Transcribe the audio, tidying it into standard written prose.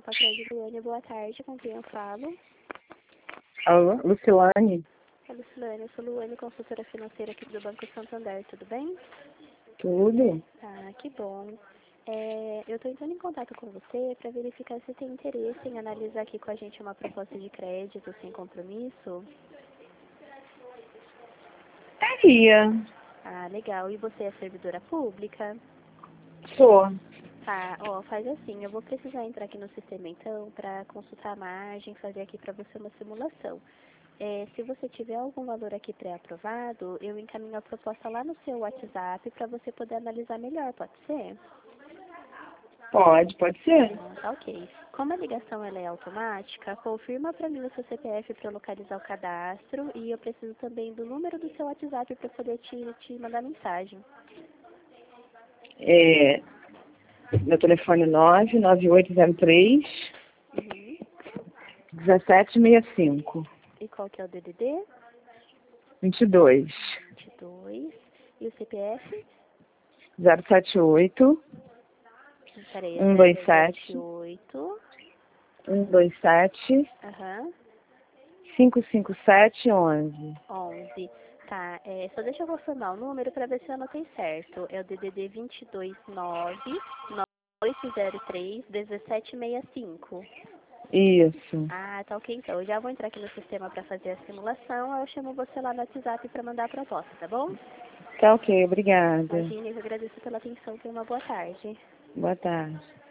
Pacred Luane, boa tarde, com quem eu falo? Alô, Luciane? É Luciane, eu sou Luane, consultora financeira aqui do Banco Santander, tudo bem? Tudo? Ah, que bom. Eu estou entrando em contato com você para verificar se tem interesse em analisar aqui com a gente uma proposta de crédito sem compromisso. Teria. Ah, legal. E você é servidora pública? Sou. Tá, ó, faz assim, eu vou precisar entrar aqui no sistema então para consultar a margem, fazer aqui para você uma simulação. Se você tiver algum valor aqui pré-aprovado, eu encaminho a proposta lá no seu WhatsApp para você poder analisar melhor, pode ser? Pode ser. Tá ok. Como a ligação ela é automática, confirma para mim o seu CPF para eu localizar o cadastro e eu preciso também do número do seu WhatsApp para poder te mandar mensagem. Meu telefone é 99803 Uhum. 1765 E qual que é o DDD? 22 22. E o CPF? 078 Peraí, é 127 078. 127 Aham. 557 11. 11. Tá, só deixa eu confirmar o número para ver se eu anotei certo. É o DDD 229-9803-1765. Isso. Ah, tá ok então. Eu já vou entrar aqui no sistema para fazer a simulação. Aí eu chamo você lá no WhatsApp para mandar a proposta, tá bom? Tá ok, obrigada. Imagine, eu agradeço pela atenção. Tenha uma boa tarde. Boa tarde.